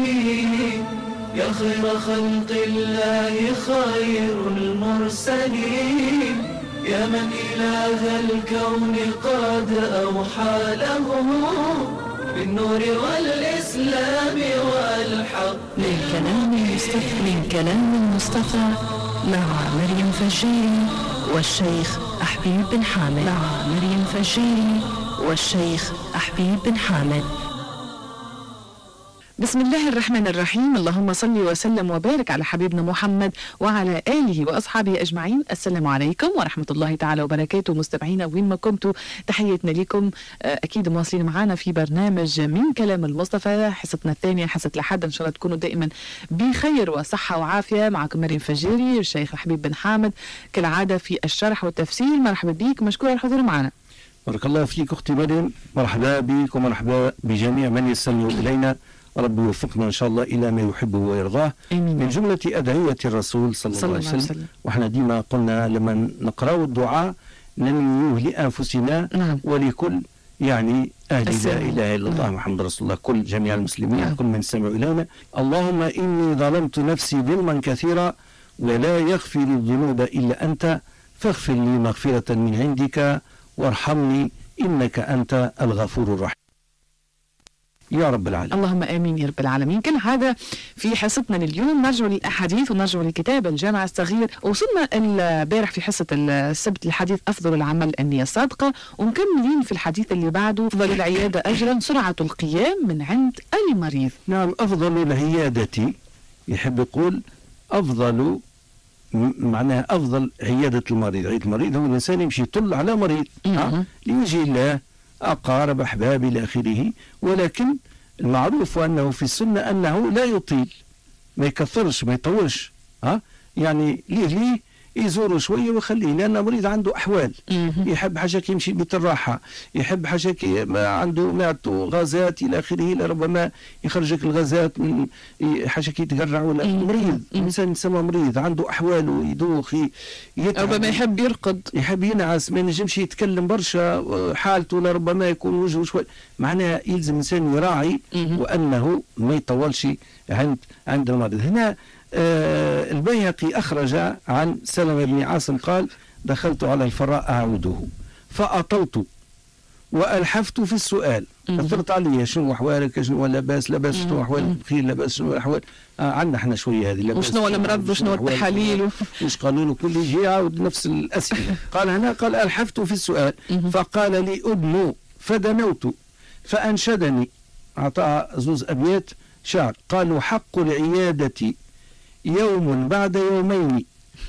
الأمين يا خير خلق الله خير المرسلين يا من إله الكون قد أوحى له بالنور والإسلام والحق. من كلام المصطفى مع مريم فجيري والشيخ أحبيب بن حامد. بسم الله الرحمن الرحيم. اللهم صل وسلم وبارك على حبيبنا محمد وعلى آله وأصحابه أجمعين. السلام عليكم ورحمة الله تعالى وبركاته. مستمعينا وين ما كنتوا تحياتنا لكم. أكيد مواصلين معنا في برنامج من كلام المصطفى، حصتنا الثانية، حصة الأحد. إن شاء الله تكونوا دائما بخير وصحة وعافية. معكم مريم فجيري الشيخ حبيب بن حامد كالعادة في الشرح والتفسير. مرحبا بك، مشكورة الحضور معنا. بارك الله فيك أختي مريم، مرحبا بك ومرحبا بجميع من يستمع إلينا. ربي يوفقنا إن شاء الله إلى ما يحبه ويرضاه. آمين. من جملة أدعية الرسول صلى الله عليه وسلم، وإحنا ديما قلنا لما نقرأ الدعاء ننويه لأنفسنا ولكل يعني أهل لا إله إلا الله محمد رسول الله، كل جميع المسلمين، كل من يستمع إلينا. اللهم إني ظلمت نفسي ظلما كثيرا ولا يغفر الذنوب إلا أنت فاغفر لي مغفرة من عندك وارحمني إنك أنت الغفور الرحيم يا رب العالمين. اللهم آمين يا رب العالمين. كل هذا في حصتنا اليوم. نرجع للأحاديث ونرجع لكتاب الجامع الصغير. وصلنا البارح في حصة السبت الحديث أفضل العمل النية الصادقة، ومكملين في الحديث اللي بعده أفضل العيادة أجرا سرعة القيام من عند المريض. نعم، أفضل العيادة يحب يقول أفضل، معناها أفضل عيادة المريض. عيادة المريض هو الإنسان يمشي يطل على مريض لوجه الله، أقارب أحباب إلى آخره، ولكن المعروف أنه في السنة أنه لا يطيل، ما يكثرش ما يطولش، يعني ليه يزوروا شوية ويخليه، لأن المريض عنده أحوال، يحب حاجة يمشي بالراحة، يحب حاجة عنده معدته غازات إلى آخره، ربما يخرجك الغازات من حاجة يتقرع ولا مريض. الإنسان يسمى مريض عنده أحوال ويدوخ، ربما يحب يرقد، يحب ينعس، ما ينجمش يتكلم برشا، حالته لربما يكون وجهه شوي، معناها يلزم الإنسان يراعي وأنه ما يطولش عند المريض. هنا البيهقي أخرج عن سلمة بن عاصم قال: دخلت على الفراء أعوده فأطلت وألحفت في السؤال، أثرت علي شنو أحوالك، شنو لاباس شنو أحوالك بخير، لاباس شنو الأحوال، عندنا احنا شوية هذه، وشنو المرض وشنو التحاليل وش قالوا له، كل يجي يعاود نفس الأسئلة. قال هنا قال ألحفت في السؤال فقال لي أدنو فدنوت فأنشدني، أعطى زوز أبيات شعر، قالوا حق العيادة يوم بعد يومين.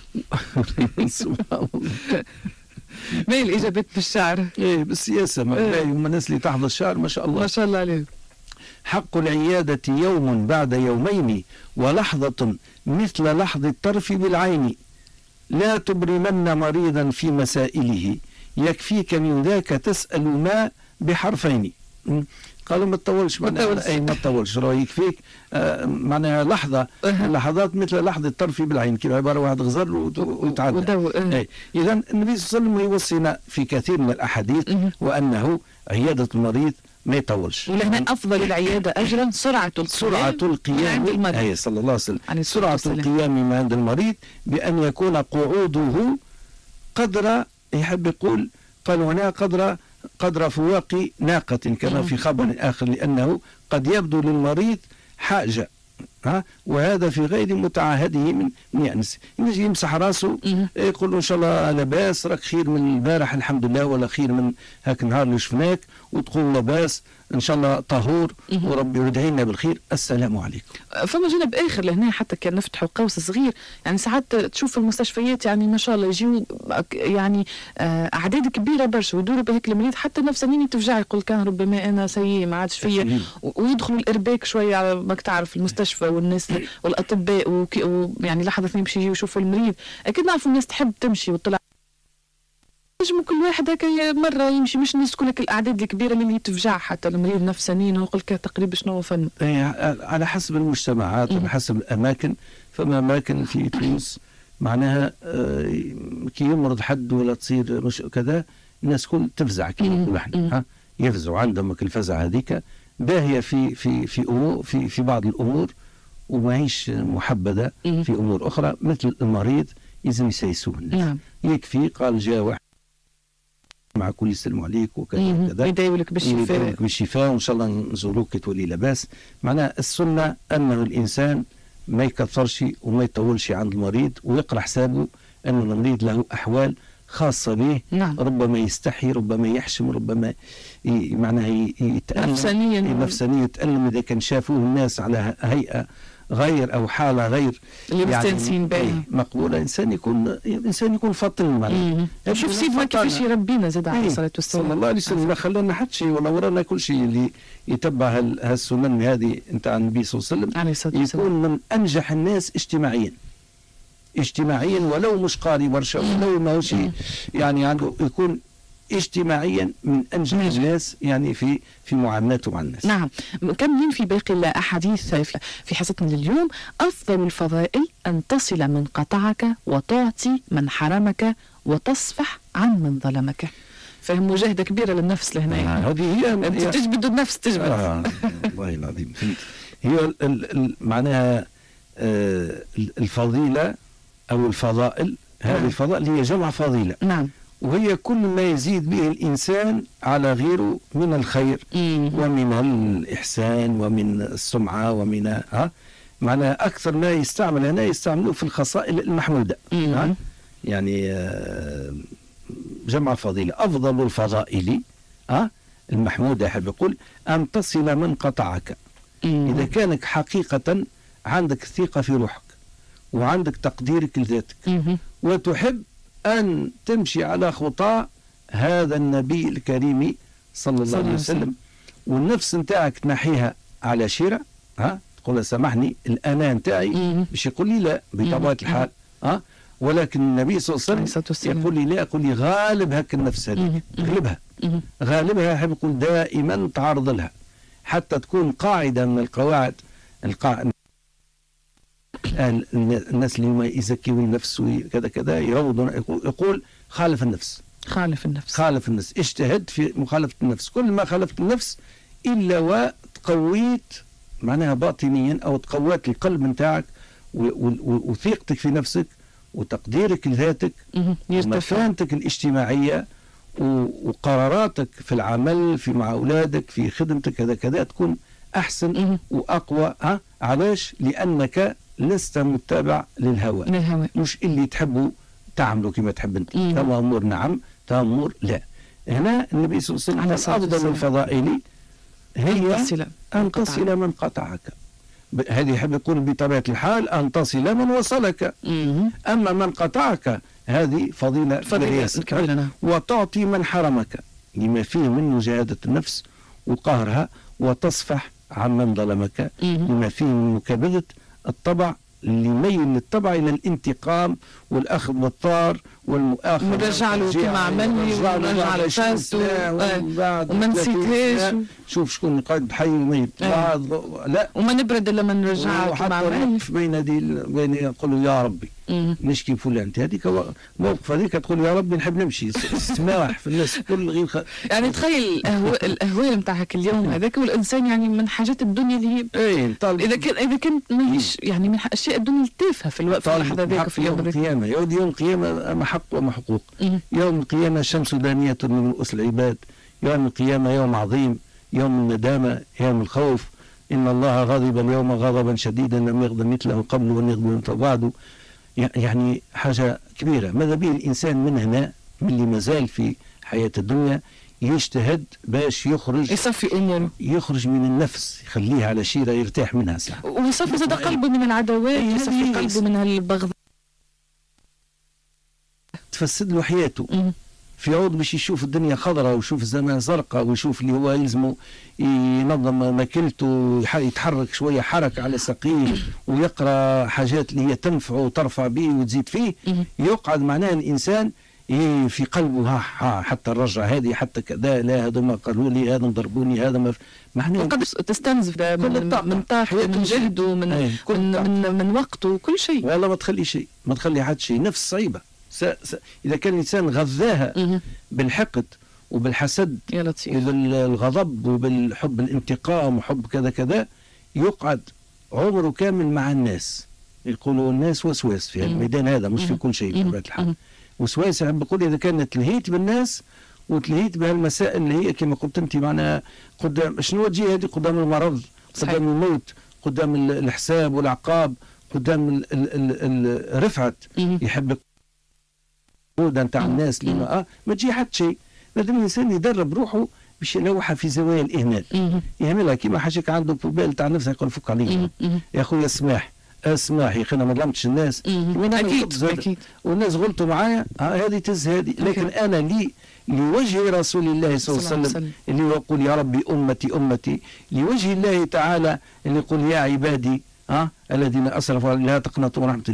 سبحان الله. ما هي الإجابات بالشعر؟ إيه بالسياسة، ما هم الناس اللي تحفظ الشعر ما شاء الله. ما شاء الله عليه. حق العيادة يوم بعد يومين ولحظة مثل لحظ الطرف بالعين، لا تبرمن مريضا في مسائله يكفيك من ذاك تسأل ما بحرفين. قالوا ما تطولش، ما تطولش، راه يكفيك معناها لحظات مثل لحظة الطرف بالعين، كي عبارة واحد غزر ويتعدى. إذا النبي صلى الله عليه وسلم يوصينا في كثير من الأحاديث وأنه عيادة المريض ما يطولش. ولهنا أفضل العيادة أجرا سرعة القيام أي صلى الله عليه وسلم، سرعة القيام من عند المريض، بأن يكون قعوده قدر، يحب يقول قال هنا قدر فواق ناقة كما في خبر آخر، لأنه قد يبدو للمريض حاجة، وهذا في غير متعاهده من يأنس، يجي يمسح راسه يقول له إن شاء الله لاباس، راك خير من البارح الحمد لله، ولا خير من هاك النهار اللي شفناك، وتقول لاباس إن شاء الله طهور وربي يدعينا بالخير، السلام عليكم. فما جانب آخر لهنا، حتى كان نفتحوا قوس صغير، يعني ساعات تشوف المستشفيات يعني ما شاء الله يجيو يعني أعداد كبيرة برشا ويدوروا بهيك المريض، حتى نفسانيني تفجع، يقول كان ربما أنا سيء ما عادش فيا، ويدخلوا الإرباك شوية على ما تعرف المستشفى والناس والأطباء ويعني لحظة اثنين باش يجيو يشوفوا المريض. أكيد نعرفوا الناس تحب تمشي وتطلع، نجم كل واحد هكا مرة يمشي، مش الناس تكون الأعداد الكبيرة اللي تفجع حتى المريض نفسانيا، ونقول لك تقريبا شنو فن. على حسب المجتمعات وعلى حسب الأماكن، فما أماكن في تونس معناها كي يمرض حد ولا تصير مش كذا، الناس كل تفزع كي نقولوا احنا، يفزعوا عندهم الفزع هذيك، باهية في أمور في بعض الأمور، وماهيش محبذة في أمور أخرى. مثل المريض لازم يسيسوه الناس. نعم. يكفي قال جاء واحد مع كل يسلم عليك وكذا كذا، يداولك بالشفاء، بالشفاء، وإن شاء الله نزوروك تولي لاباس. معناها السنة أنه الإنسان ما يكثرش وما يطولش عند المريض، ويقرأ حسابه أن المريض له أحوال خاصة به. نعم. ربما يستحي، ربما يحشم، ربما معناها يتألم نفسانيا يتألم إذا كان شافوه الناس على هيئة غير أو حالة غير اللي مستانسين بها مقبولة. إنسان يكون فطن معناها. شوف سيدنا كيفاش يربينا زاد عليه الصلاة والسلام صلى الله عليه وسلم. ما خلانا حتى شيء ولا ورانا كل شيء. اللي يتبع هالسنن هذه نتاع النبي صلى الله عليه وسلم عليه الصلاة والسلام يكون من أنجح الناس اجتماعيا ولو مش قاري برشا، ولو ما هوش يعني عنده، يكون اجتماعيا من انجح الناس يعني في معاملاته مع الناس. نعم. مكملين في باقي الاحاديث في حصتنا اليوم. افضل الفضائل ان تصل من قطعك، وتعطي من حرمك، وتصفح عن من ظلمك. فهم مجاهده كبيره للنفس لهنا. هذه هي انت تجبد النفس، تجبد. والله العظيم فهمت. هي معناها الفضيله او الفضائل. هذه الفضائل هي جمع فضيله. نعم. وهي كل ما يزيد به الإنسان على غيره من الخير ومن الإحسان ومن السمعة ومن معنى أكثر ما يستعمل هنا يستعمله في الخصائل المحمودة. يعني جمع فضيلة. أفضل الفضائل المحمودة يحب يقول أن تصل من قطعك. إذا كانك حقيقة عندك ثقة في روحك وعندك تقديرك لذاتك وتحب أن تمشي على خطى هذا النبي الكريم صلى الله عليه وسلم، والنفس نتاعك تنحيها على شيرة، تقول له سامحني الأنا نتاعي باش يقول لي لا بطبيعة الحال، ولكن النبي صلى الله عليه وسلم يقول لي لا، يقول لي غالب هك النفس هذه، غالبها يحب يقول دائما تعرض لها حتى تكون قاعدة من القواعد. الناس اللي ما يزكيوا النفس وكذا كذا يروضون، يقول خالف النفس، اجتهد في مخالفة النفس. كل ما خالفت النفس إلا وتقويت معناها باطنيا أو تقويت القلب نتاعك وثقتك في نفسك وتقديرك لذاتك ومكانتك الاجتماعية وقراراتك في العمل في مع أولادك في خدمتك كذا كذا تكون أحسن وأقوى. علاش؟ لأنك لست متابع للهوى، مش اللي تحبه تعمله كما تحب انت. تم امور نعم، تم امور لا. هنا النبي صلى الله عليه وسلم افضل الفضائل هي ان تصل من قطعك. هذه يحب يقول بطبيعه الحال ان تصل من وصلك. اما من قطعك هذه فضيله كبيره. وتعطي من حرمك لما فيه من مجاهده النفس وقهرها، وتصفح عن من ظلمك لما فيه من مكابده الطبع اللي يميل للطبع الى الانتقام والاخذ بالطار والمؤاخذه، ونرجع له كما عملني ونرجع له فاسته وما نسيتهاش. شوف شكون قاعد حي وميت لا، وما نبرد الا ما نرجع كما عملني. بين يقول له يا ربي نشكي فلان، هذيك موقف هذيك تقول يا ربي نحب نمشي استماح في الناس كل غير يعني تخيل الاهوال نتاعك اليوم هذاك، والانسان يعني من حاجات الدنيا اللي هي اذا كانت ماهيش يعني من اشياء الدنيا التافهه في الوقت اللحظه ذاك في يوم القيامه. يوم القيامه محق ومحقوق. يوم القيامه الشمس دانيه من رؤوس العباد. يوم القيامه يوم عظيم، يوم الندامه، يوم الخوف. ان الله غضب اليوم غضبا شديدا لم يغضب مثله قبل ولن يغضب مثله بعده. يعني حاجة كبيرة. ماذا به الإنسان من هنا من اللي مازال في حياة الدنيا يجتهد باش يصفي أموره، يخرج من النفس، يخليها على شيرة يرتاح منها ساعة، ويصفي زاد قلبه من العداوات، يصفي قلبه من البغض، تفسد له حياته. في عوض باش يشوف الدنيا خضراء ويشوف الزمان زرقاء ويشوف اللي هو يلزمه ينظم ماكلته، يتحرك شوية حركة على ساقيه ويقرأ حاجات اللي هي تنفعه وترفع به وتزيد فيه. يقعد معناه الإنسان في قلبه حتى الرجعة هذه حتى كذا، لا هذا ما قالوا لي، هذا ضربوني، هذا ما معناه تستنزف من طاقته من جهده من وقته وكل شيء. والله ما تخلي شيء، ما تخلي حد شيء. نفس صعيبة إذا كان الإنسان غذاها بالحقد وبالحسد يا لطيف. وبالغضب وبالحب الانتقام وحب كذا كذا، يقعد عمره كامل مع الناس. يقولوا الناس وسواس في الميدان هذا، مش في كل شيء بطبيعة الحال. وسواس يعني بقول إذا كانت تلهيت بالناس وتلهيت بهالمسائل اللي هي كما قلت أنت معنا قدام شنو تجي هذه، قدام المرض، قدام الموت، قدام الحساب والعقاب، قدام رفعة يحب القودة نتاع الناس اللي ما تجي حتى شيء. لازم الإنسان يدرب روحه باش يلوحها في زوايا الإهمال، يهملها كيما حاجك عنده بال تاع نفسه يقول فك عليه يا خويا اسمح يا اخي انا ما ظلمتش الناس، اكيد والناس غلطوا معايا، هذه تز هذه، لكن انا لوجه رسول الله صلى الله عليه وسلم اللي يقول يا ربي امتي لوجه الله تعالى اللي يقول يا عبادي الذين اسرفوا لا تقنطوا من رحمه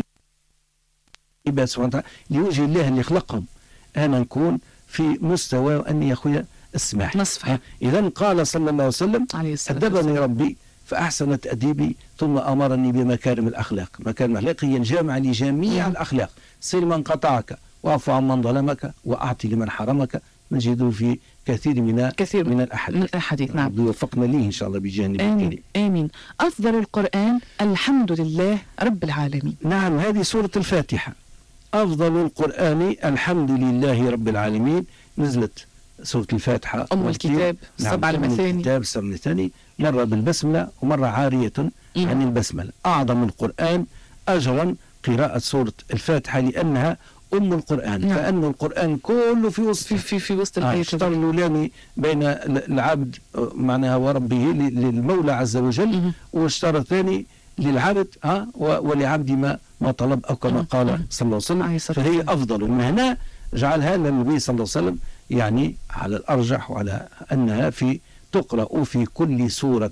الله سبحانه وتعالى، لوجه الله اللي خلقهم انا نكون في مستوى اني يا خويا اسمح نصفح. اذا قال صلى الله عليه وسلم ادبني ربي فأحسن تأديبي ثم أمرني بمكارم الأخلاق. مكارم الأخلاق هي الجامعة لجميع الأخلاق، سل من قطعك واعف عن من ظلمك وأعطي لمن حرمك، نجد في كثير من الأحاديث. نعم. يوفقنا ليه إن شاء الله بجانب الكريم. آمين. أفضل القرآن الحمد لله رب العالمين. نعم، هذه سورة الفاتحة. أفضل القرآن الحمد لله رب العالمين. نزلت سورة الفاتحة أم الكتاب، السبع المثاني، مرة بالبسملة ومرة عارية عن البسملة. أعظم القرآن أجرا قراءة سورة الفاتحة لأنها أم القرآن. فأن القرآن كله في وسط في وسط الآية. اشتر اللولاني بين العبد معناها وربه للمولى عز وجل، واشتر الثاني للعبد ولعبد ما طلب، أو كما قال صلى الله عليه وسلم. فهي أفضل. من هنا جعلها النبي صلى الله عليه وسلم يعني على الأرجح، وعلى أنها تقرأ في كل سورة،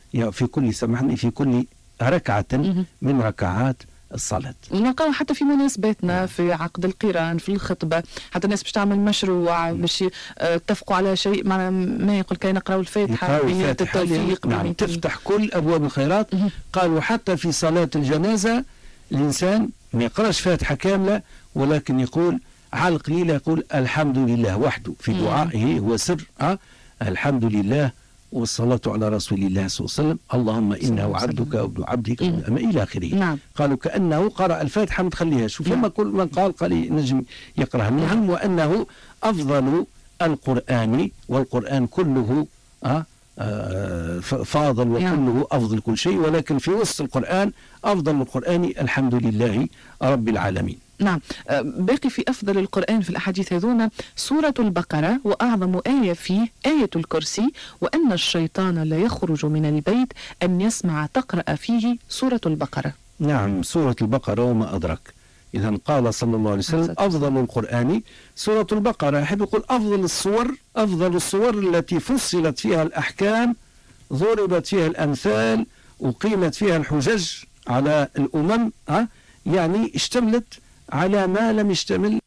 في كل ركعة من ركعات الصلاة. ونلقاو حتى في مناسباتنا، في عقد القران، في الخطبة، حتى الناس باش تعمل مشروع باش يتفقوا على شيء ما يقول كي نقراو الفاتحة بنية التوفيق. نعم، تفتح كل أبواب الخيرات. قالوا حتى في صلاة الجنازة الإنسان ما يقراش فاتحة كاملة، ولكن يقول على القليل يقول الحمد لله وحده في دعائه، هو سر الحمد لله والصلاة على رسول الله صلى الله عليه وسلم، اللهم إنه عبدك وابن عبدك إلى آخره. نعم. قالوا كأنه قرأ الفاتحة ما تخليهاش. شوف لما كل من قال نجم يقرأها. نعم. وأنه أفضل القرآن، والقرآن كله فاضل وكله أفضل كل شيء، ولكن في وسط القرآن أفضل القرآن الحمد لله رب العالمين. نعم. باقي في أفضل القرآن في الأحاديث هذونا سورة البقرة، وأعظم آية فيه آية الكرسي، وأن الشيطان لا يخرج من البيت أن يسمع تقرأ فيه سورة البقرة. نعم، سورة البقرة وما أدرك. إذا قال صلى الله عليه وسلم أفضل القرآن سورة البقرة. يحب يقول أفضل الصور التي فصلت فيها الأحكام، ضربت فيها الأمثال، وقيمت فيها الحجج على الأمم، يعني اشتملت على ما لم يشتمل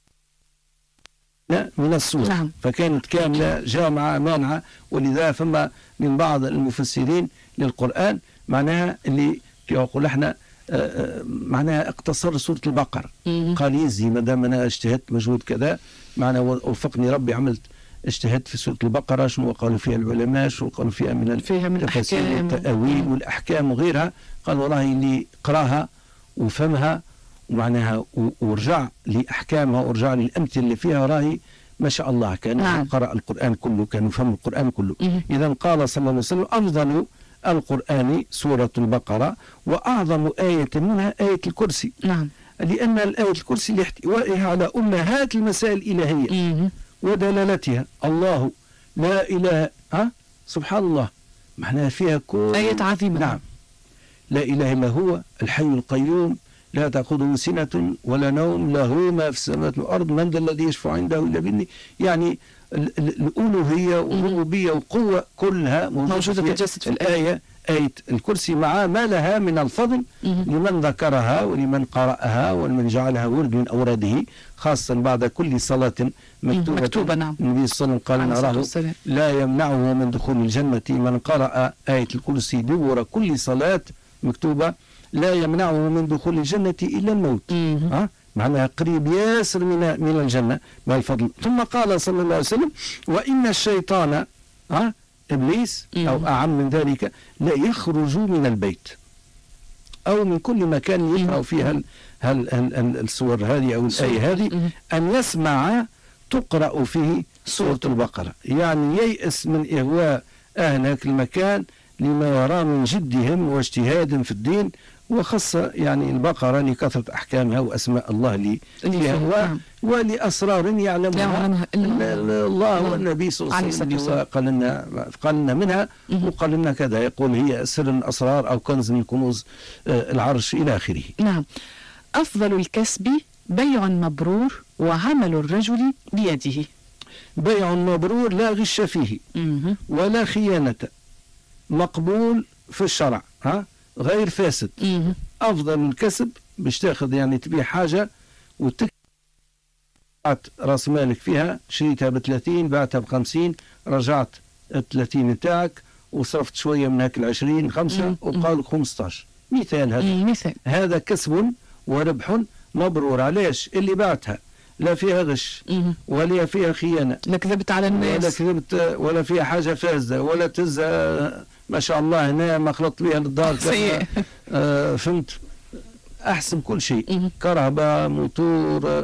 من السور. نعم. فكانت كاملة جامعة مانعة. ولذا فما من بعض المفسرين للقرآن معناها اللي يقول احنا معناها اقتصر سورة البقرة. قال يزي ما دام انا اجتهدت مجهود كذا، معناها وفقني ربي عملت اجتهدت في سورة البقرة، شنو قالوا فيها العلماء، شنو قالوا فيها من التفاسير والتأويل والأحكام وغيرها. قال والله اللي قراها وفهمها ومعناها ورجع لأحكامها ورجع للأمثلة اللي فيها راهي ما شاء الله كان قرأ القرآن كله، كان يفهم القرآن كله. إذا قال صلى الله عليه وسلم أفضل القرآن سورة البقرة، وأعظم آية منها آية الكرسي. نعم. لأن الآية الكرسي لاحتوائها على أمهات المسائل الإلهية ودلالتها. الله لا إله سبحان الله، معناها فيها كل آية عظيمة. نعم. لا إله إلا هو الحي القيوم لا تأخذه سنة ولا نوم، له ما في السماوات والأرض، من ذا الذي يشفع عنده إلا بإذنه. يعني الألوهية والربوبية والقوة كلها موجودة في الآية، آية الكرسي، مع ما لها من الفضل لمن ذكرها ولمن قرأها ولمن جعلها ورد من أوراده، خاصة بعد كل صلاة مكتوبة. نعم. النبي صلى الله عليه وسلم قال نراه لا يمنعه من دخول الجنة من قرأ آية الكرسي دبر كل صلاة مكتوبة، لا يمنعه من دخول الجنة إلا الموت. معناها قريب ياسر من الجنة من الفضل. ثم قال صلى الله عليه وسلم: وإن الشيطان إبليس أو أعم من ذلك لا يخرج من البيت أو من كل مكان يقرأ فيها السور هذه أو الآية هذه أن يسمع تقرأ فيه سورة البقرة، يعني ييأس من إغواء أهل هذا المكان لما يرى من جدهم واجتهادهم في الدين، وخاصة يعني البقرة لكثرة أحكامها وأسماء الله اللي فيها ولأسرار يعلمها الله والنبي صلى الله عليه وسلم قال لنا منها، وقال لنا كذا، يقول هي سر الأسرار أو كنز من كنوز العرش إلى آخره. نعم. أفضل الكسب بيع مبرور وعمل الرجل بيده. بيع مبرور لا غش فيه ولا خيانة، مقبول في الشرع، غير فاسد. أفضل الكسب باش تاخذ يعني تبيع حاجة وتكت راس مالك فيها، شريتها ب30 بعتها ب50، رجعت ال30 نتاعك وصرفت شوية من هاك ال20 5 وبقالك 15. مثال هذا مثال. هذا كسب وربح مبرور. علاش؟ اللي بعتها لا فيها غش ولا فيها خيانة، لا كذبت على الناس ولا كذبت ولا فيها حاجة فاسدة ولا تزة ما شاء الله هنا ما خلطت بها للدار فهمت. أحسن كل شيء، كهرباء، موتور،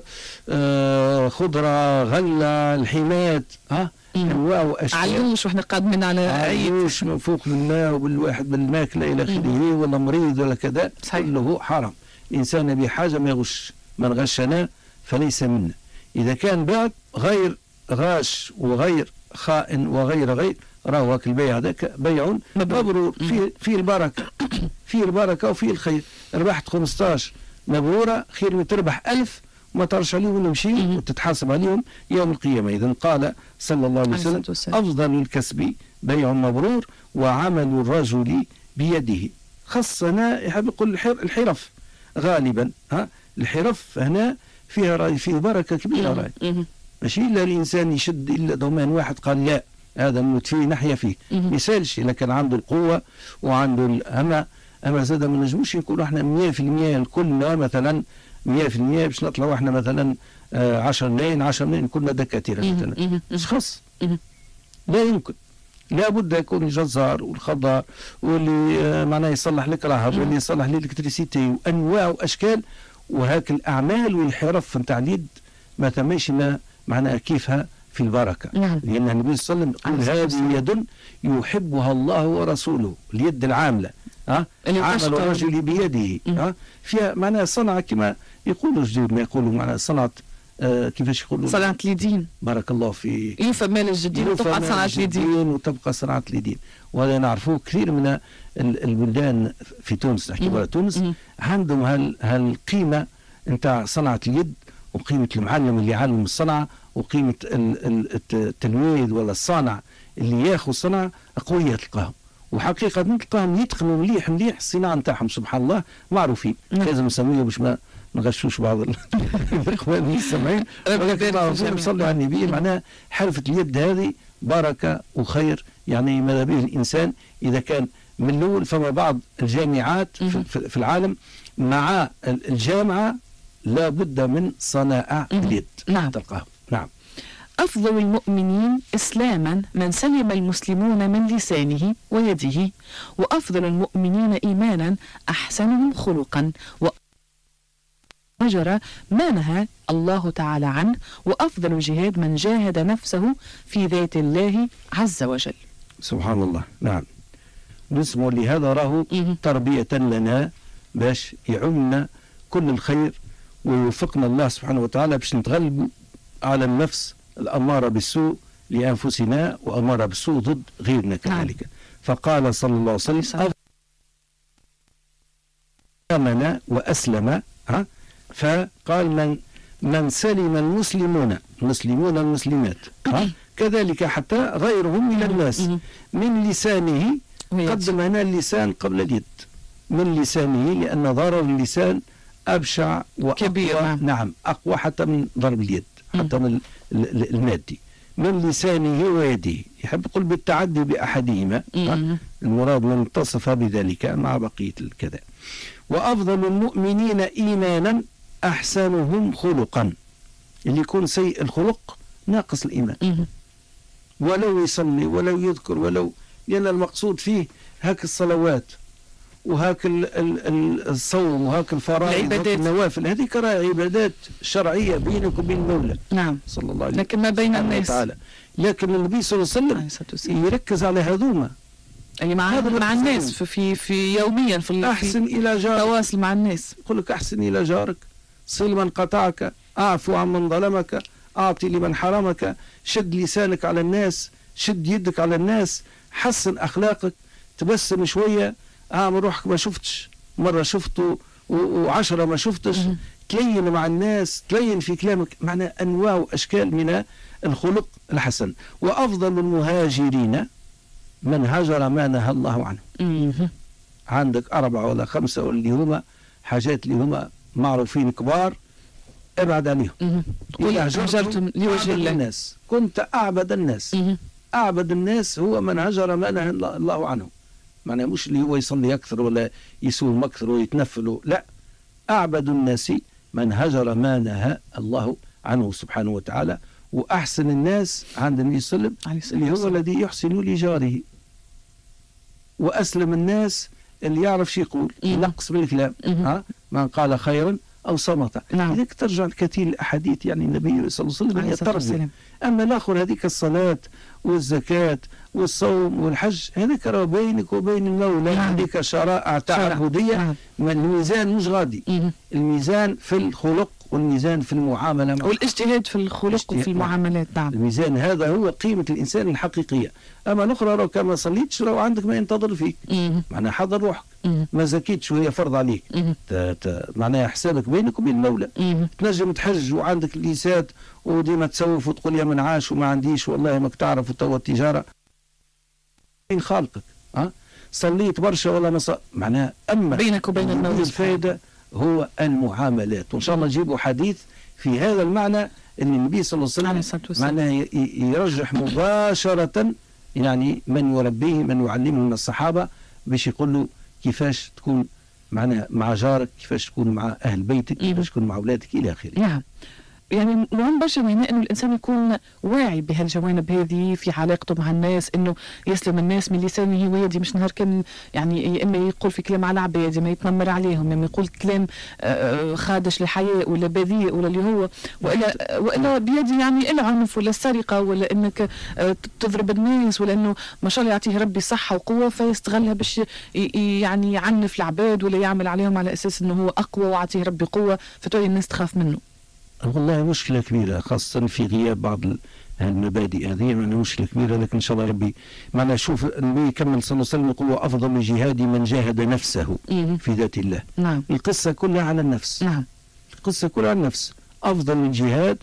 خضرة، غلة، الحمايات، أنواع وأشياء. علوش وإحنا قادمين على علوش من فوق الماء وبالواحد بالماكلة إلى آخره، ولا مريض ولا كذا، كله حرام. الإنسان بحاجة ما يغش، من غشنا فليس منا. إذا كان بعد غير غاش وغير خائن وغير راهو البيع هذاك بيع مبرور فيه البركة، فيه البركة وفيه الخير. ربحت 15 مبرورة خير من تربح 1000 وما ترش عليهم ونمشي وتتحاسب عليهم يوم القيامة. إذن قال صلى الله عليه وسلم: أفضل الكسب بيع مبرور وعمل الرجل بيده. خصنا يحب يقول الحرف غالبا، الحرف هنا فيه بركة كبيرة، ماشي إلا الإنسان يشد إلا ضمان واحد قال لا هذا موت فيه نحيا فيه يسالش. إلا كان عنده القوة وعنده أما زاد ما نجموش نقولوا احنا 100% الكل مثلا 100% باش نطلعوا احنا مثلا 10 ملايين كلنا دكاترة مثلا، مش خاص، لا يمكن. لا بد يكون الجزار والخضار واللي معناه يصلح لك رهب واللي يصلح لك الكتريسيتي وأنواع وأشكال. وهاك الأعمال والحرف نتاع اليد ما ثماش معناها كيفها في البركة. لأن النبي صلى الله عليه وسلم قال: هذه يد يحبها الله ورسوله، اليد العاملة، عمل الرجل بيده، فيها معناها صنعة كما يقولوا الجديد، ما يقولوا معناها صنعة كيفاش يقولوا صنعة اليدين. بارك الله في يوفى مال الجديد وتبقى صنعة اليدين وتبقى صنعة اليدين. وهذا نعرفوه كثير من البلدان في تونس، نحكي على تونس، عندهم هالقيمة نتاع صنعة اليد وقيمة المعلم اللي يعلم الصنعة وقيمة التلميذ ولا الصانع اللي ياخذ صنعة قوية تلقاهم. وحقيقة تلقاهم يتقنوا مليح الصناعة نتاعهم سبحان الله معروفين. لازم نسميه باش ما نغشوش بعض الإخوان المستمعين، ولكن صلوا على النبي. معناها حرفة اليد هذه بركة وخير، يعني ماذا به الإنسان إذا كان من الأول. فما بعض الجامعات في العالم مع الجامعة لا بد من صنائع اليد. تلقاهم. نعم. أفضل المؤمنين إسلاما من سلم المسلمون من لسانه ويده، وأفضل المؤمنين إيمانا أحسنهم خلقا، وأجر ما نهى الله تعالى عنه، وأفضل الجهاد من جاهد نفسه في ذات الله عز وجل. سبحان الله. نعم. نسمع لهذا راه تربية لنا باش يعمنا كل الخير ويوفقنا الله سبحانه وتعالى باش نتغلبوا على النفس الأمارة بالسوء لأنفسنا وأمارة بالسوء ضد غيرنا كذلك. فقال صلى الله عليه وسلم: آمن وأسلم. فقال من سلم المسلمون المسلمات كذلك حتى غيرهم من الناس من لسانه. قدم هنا اللسان قبل اليد، من لسانه لأن ضرر اللسان أبشع وأقوى. نعم، أقوى حتى من ضرب اليد، حتى من المادي. من لسانه ويده، يحب يقول بالتعدي بأحدهما، المراد من اتصف بذلك مع بقية الكذا. وأفضل المؤمنين إيمانا أحسنهم خلقا. اللي يكون سيء الخلق ناقص الإيمان، ولو يصلي ولو يذكر ولو، لأن المقصود فيه هاك الصلوات وهاك الصوم وهاك الفرائض وهاك النوافل، هذه كراهي عبادات شرعية بينك وبين المولى. نعم. صلى الله عليه لكن ما بين الناس تعالى. لكن النبي صلى الله عليه وسلم يركز على هذوما، أي مع الناس في يوميا في أحسن إلى جارك، تواصل مع الناس. يقول لك أحسن إلى جارك، صل من قطعك، أعفو عن من ظلمك، أعطي لمن حرمك، شد لسانك على الناس، شد يدك على الناس، حسن أخلاقك، تبسم شوية، أعمل روحك ما شفتش، مرة شفته وعشرة ما شفتش، تلين مع الناس، تلين في كلامك، معنى أنواع وأشكال من الخلق الحسن. وأفضل المهاجرين من هاجر ما نهى الله عنه. عندك 4 ولا 5 واللي هما حاجات اللي هما معروفين كبار، ابعد عليهم. تقول هجرتم لوجه الله. الناس كنت أعبد الناس. أعبد الناس هو من هجر ما نهى الله عنه. معناه مش اللي هو يصلي أكثر ولا يصوم أكثر ويتنفل، لا، أعبد الناس من هجر ما نهى الله عنه سبحانه وتعالى. وأحسن الناس عند النبي صلى الله عليه وسلم اللي هو الذي يحسن لجاره. وأسلم الناس اللي يعرف شي يقول، ينقص بالكلام، من قال خيرا أو صمت. لذلك ترجع الكثير الأحاديث، يعني النبي صلى الله عليه وسلم يترجم. أما الآخر هذيك الصلاة والزكاة والصوم والحج، هذيك راه بينك وبين المولى، هذيك شرائع تعبدية. الميزان مش غادي، الميزان في الخلق والميزان في المعاملة معه، والاجتهاد في الخلق وفي المعاملات. نعم. الميزان هذا هو قيمة الإنسان الحقيقية. أما الأخرى لو كما صليتش لو عندك ما ينتظر فيك، معناها حضر روحك، ما زكيتش وهي فرض عليك، معناها حسابك بينك وبين المولى. تنجم تحج وعندك ليسات وديما تسوف وتقول يا من عاش وما عنديش والله ماك تعرف وتوا التجارة بين خالقك. صليت برشا ولا ما معناها أما بينك وبين المولى الفائدة هو المعاملات. وإن شاء الله نجيبوا حديث في هذا المعنى، أن النبي صلى الله عليه وسلم معناه يرجح مباشرة يعني من يربيه من يعلمه من الصحابة، باش يقول له كيفاش تكون مع جارك، كيفاش تكون مع أهل بيتك، كيفاش تكون مع أولادك إلى آخره. نعم. يعني مهم برشا هنا انه الانسان يكون واعي بهالجوانب هذه في علاقته مع الناس، انه يسلم الناس من لسانه ويدي، مش نهار كامل يعني اما يقول في كلام على العباد، اما يتنمر عليهم، اما يقول كلام خادش للحياء ولا بذيء ولا اللي هو ولا بيدي يعني العنف ولا السرقه ولا انك تضرب الناس، ولا انه ما شاء الله يعطيه ربي صحه وقوه فيستغلها باش يعني يعنف العباد ولا يعمل عليهم على اساس انه هو اقوى ويعطيه ربي قوه فتولي الناس تخاف منه. والله مشكلة كبيرة خاصة في غياب بعض المبادئ هذه، يعني مشكلة كبيرة. لكن إن شاء الله ربي معنا. شوف النبي كمل صلى الله عليه وسلم يقول أفضل الجهاد من جاهد نفسه في ذات الله. نعم. القصة كلها على النفس. نعم. القصة كلها على النفس. أفضل الجهاد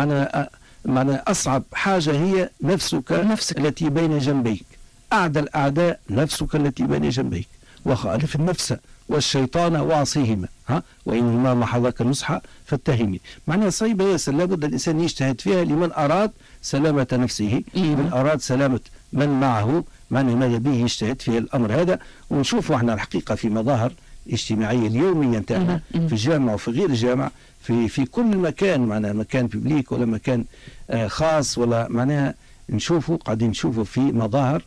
معنى أصعب حاجة هي نفسك التي بين جنبيك. أعدى الأعداء نفسك التي بين جنبيك، وخالف النفس والشيطان وعصيهما، وإنهما محضك النصح فاتهمي. معناها صعيبة ياسر، لابد الإنسان يجتهد فيها لمن أراد سلامة نفسه، من أراد سلامة من معه، معنى ماذا به يجتهد في الأمر هذا. ونشوفوا احنا الحقيقة في مظاهر اجتماعية اليومية نتاعنا في الجامعة وفي غير الجامعة، في كل مكان، معناها مكان ببليك ولا مكان خاص، ولا معناها قاعدين نشوفوا في مظاهر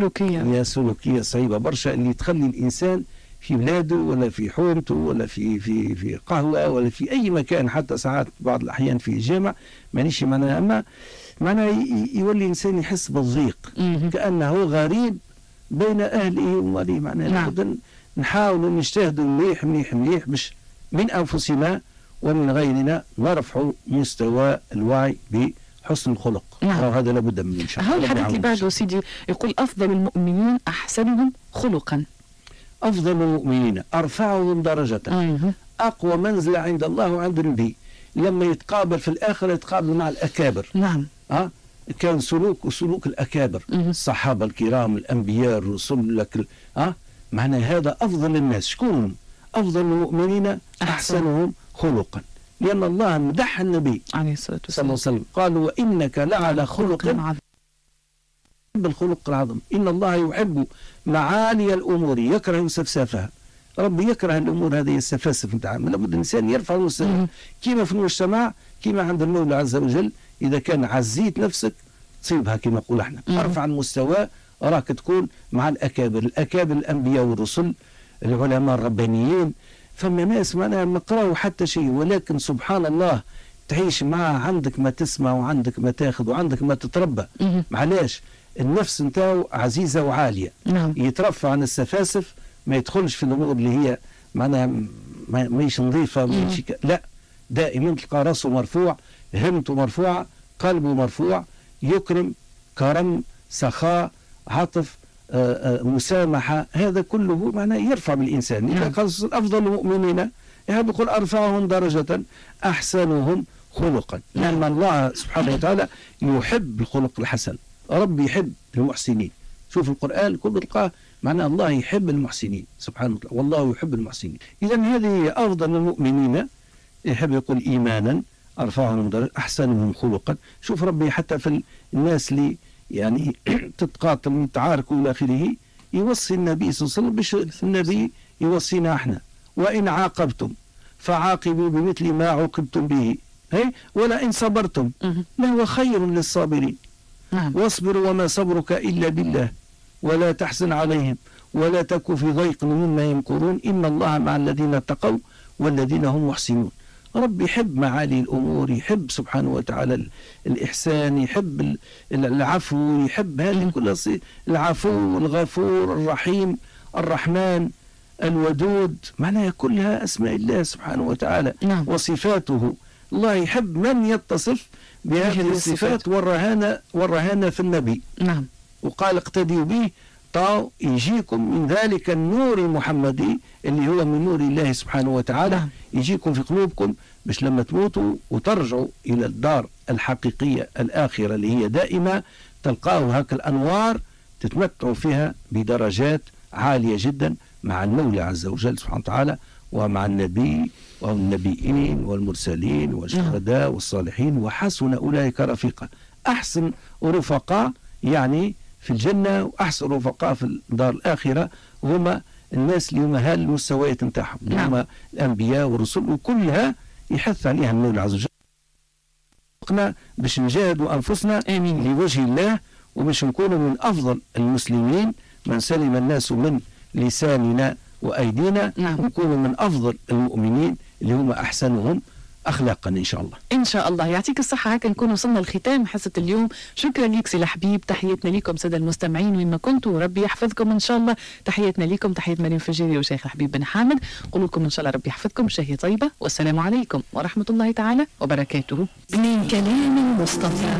سلوكية صعيبة برشا، اللي تخلي الإنسان في بلاده ولا في حومته ولا في قهوة ولا في أي مكان، حتى ساعات بعض الأحيان في الجامع مانيش معناها، أما معناها يولي الإنسان يحس بالضيق كأنه غريب بين أهله وماليه. معناها لابد نحاول نجتهد مليح باش من أنفسنا ومن غيرنا نرفع مستوى الوعي بحسن الخلق. هذا لابد من شيء. هذا الحديث اللي بعده سيدي يقول أفضل المؤمنين أحسنهم خلقا. أفضل المؤمنين أرفعهم درجة، أقوى منزلة عند الله وعند النبي. لما يتقابل في الآخرة يتقابل مع الأكابر. نعم. كان سلوك الأكابر، الصحابة الكرام الأنبياء الرسل لك معنى هذا أفضل الناس. شكون أفضل المؤمنين؟ أحسنهم خلقا، لأن الله مدح النبي عليه الصلاة والسلام صلى الله عليه وسلم، قال وإنك لعلى خلق عظيم. بالخلق العظيم. إن الله يحب معالي الأمور يكره سفسافها. ربي يكره الامور هذه السفاسف نتاع، لابد الانسان يرفع المستوى كيما في المجتمع، كيما عند المولى عز وجل. اذا كان عزيت نفسك تصيبها كما نقول احنا، ارفع المستوى راك تكون مع الاكابر الانبياء والرسل، العلماء الربانيين. فما ناس معناها ما قراوا حتى شيء، ولكن سبحان الله تعيش معه، عندك ما تسمع وعندك ما تاخذ وعندك ما تتربى. معلاش النفس نتاعو عزيزه وعاليه، يترفع عن السفاسف، ما يدخلش في الامور اللي هي معناها ماهيش نظيفه، لا، دائما تلقى راسه مرفوع، همته مرفوعه، قلبه مرفوع، يكرم، كرم، سخاء، عطف، مسامحه، هذا كله معناه يرفع بالانسان. اذا قال افضل المؤمنين يقول ارفعهم درجه احسنهم خلقا، لان الله سبحانه وتعالى يحب الخلق الحسن، ربي يحب المحسنين. شوف القرآن كله تلقاه معناه الله يحب المحسنين سبحانه وتعالى، والله يحب المحسنين. إذا هذه أفضل المؤمنين، يحب يقول إيمانا أرفعهم درجة أحسنهم خلقا. شوف ربي حتى في الناس اللي يعني تتقاتل وتعارك إلى آخره، يوصي النبي صلى الله عليه وسلم باش النبي يوصينا احنا، وإن عاقبتم فعاقبوا بمثل ما عوقبتم به، ولئن صبرتم لهو خير للصابرين. واصبر وما صبرك إلا بالله ولا تحزن عليهم ولا تك في ضيق مما يمكرون إن الله مع الذين اتقوا والذين هم محسنون. رب يحب معالي الأمور، يحب سبحانه وتعالى الإحسان، يحب العفو، يحب هذه كلها، العفو، الغفور، الرحيم، الرحمن، الودود، معناها كلها أسماء الله سبحانه وتعالى وصفاته. الله يحب من يتصف بهذه الصفات، والرهانة في النبي. وقال اقتدوا به طاو يجيكم من ذلك النور المحمدي اللي هو من نور الله سبحانه وتعالى، يجيكم في قلوبكم باش لما تموتوا وترجعوا إلى الدار الحقيقية الآخرة اللي هي دائمة، تلقاوا هكا الأنوار تتمتعوا فيها بدرجات عالية جدا مع المولى عز وجل سبحانه وتعالى، ومع النبي والنبيين والمرسلين والشهداء والصالحين، وحسن أولئك رفيقا. أحسن رفقاء يعني في الجنة، وأحسن رفقاء في الدار الآخرة هما الناس اللي هما المستويات نتاعهم، هما الأنبياء والرسل، وكلها يحث عليها المولى عز وجل باش نجاهدوا أنفسنا لوجه الله، وباش نكونوا من أفضل المسلمين، من سلم الناس من لساننا وأيدينا، ونكونوا من أفضل المؤمنين اللي هم أحسنهم أخلاقا إن شاء الله. إن شاء الله. يعطيك الصحة. هكا نكون وصلنا لختام حصة اليوم. شكرا لك سي الحبيب، تحياتنا لكم سادة المستمعين وين ما كنتوا، ربي يحفظكم إن شاء الله. تحياتنا لكم، تحية مريم فجيري وشيخ الحبيب بن حامد. قول لكم إن شاء الله ربي يحفظكم، شهية طيبة، والسلام عليكم ورحمة الله تعالى وبركاته. من كلام المصطفى.